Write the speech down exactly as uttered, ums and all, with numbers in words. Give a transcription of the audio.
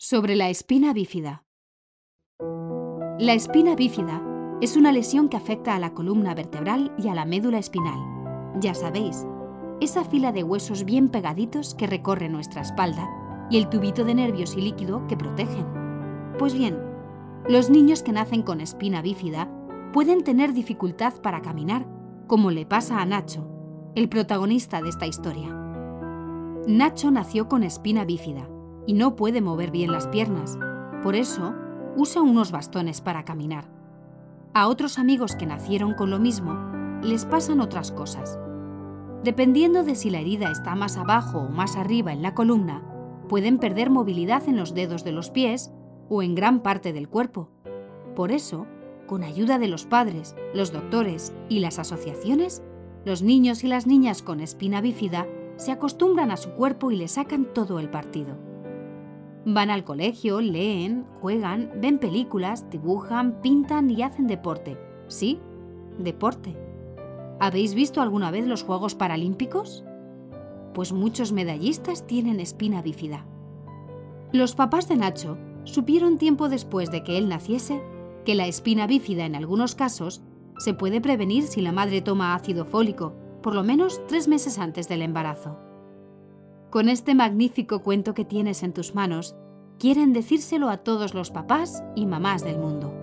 Sobre la espina bífida. La espina bífida es una lesión que afecta a la columna vertebral y a la médula espinal. Ya sabéis, esa fila de huesos bien pegaditos que recorre nuestra espalda y el tubito de nervios y líquido que protegen. Pues bien, los niños que nacen con espina bífida pueden tener dificultad para caminar, como le pasa a Nacho, el protagonista de esta historia. Nacho nació con espina bífida y no puede mover bien las piernas, por eso usa unos bastones para caminar. A otros amigos que nacieron con lo mismo les pasan otras cosas. Dependiendo de si la herida está más abajo o más arriba en la columna, pueden perder movilidad en los dedos de los pies o en gran parte del cuerpo. Por eso, con ayuda de los padres, los doctores y las asociaciones, los niños y las niñas con espina bífida se acostumbran a su cuerpo y le sacan todo el partido. Van al colegio, leen, juegan, ven películas, dibujan, pintan y hacen deporte. Sí, deporte. ¿Habéis visto alguna vez los Juegos Paralímpicos? Pues muchos medallistas tienen espina bífida. Los papás de Nacho supieron tiempo después de que él naciese que la espina bífida en algunos casos se puede prevenir si la madre toma ácido fólico, por lo menos tres meses antes del embarazo. Con este magnífico cuento que tienes en tus manos, quieren decírselo a todos los papás y mamás del mundo.